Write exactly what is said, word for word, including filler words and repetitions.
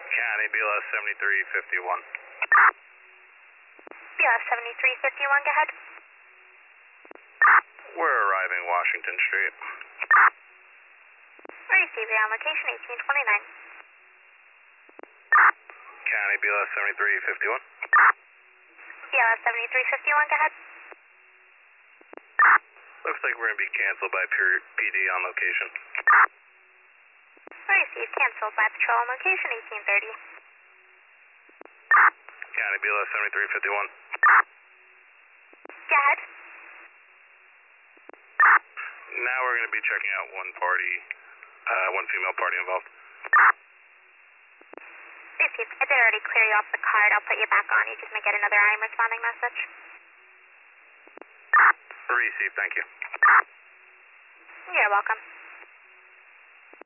County B L S seventy-three fifty-one. B L S seventy-three fifty-one, go ahead. We're arriving Washington Street. Receive your on location eighteen twenty-nine. County B L S seventy-three fifty-one. B L S seventy-three fifty-one, go ahead. Looks like we're going to be canceled by P D on location. Receive canceled by patrol on location eighteen thirty. County B L S seventy-three fifty-one. Go ahead. Now we're going to be checking out one party, uh, one female party involved. Receive. I did already clear you off the card. I'll put you back on. You just may get another I M responding message. Receive, thank you. You're welcome.